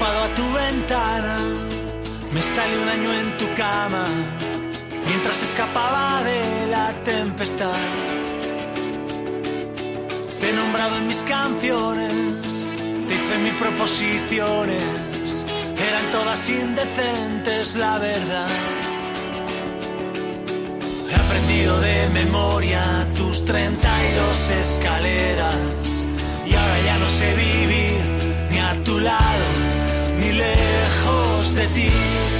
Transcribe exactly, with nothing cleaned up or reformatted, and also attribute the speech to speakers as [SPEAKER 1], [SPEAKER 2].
[SPEAKER 1] arropado a tu ventana, me instalé un año en tu cama, mientras escapaba de la tempestad. Te he nombrado en mis canciones, te hice mis proposiciones, eran todas indecentes, la verdad. He aprendido de memoria tus treinta y dos escaleras, y ahora ya no sé vivir ni a tu lado ni lejos de ti.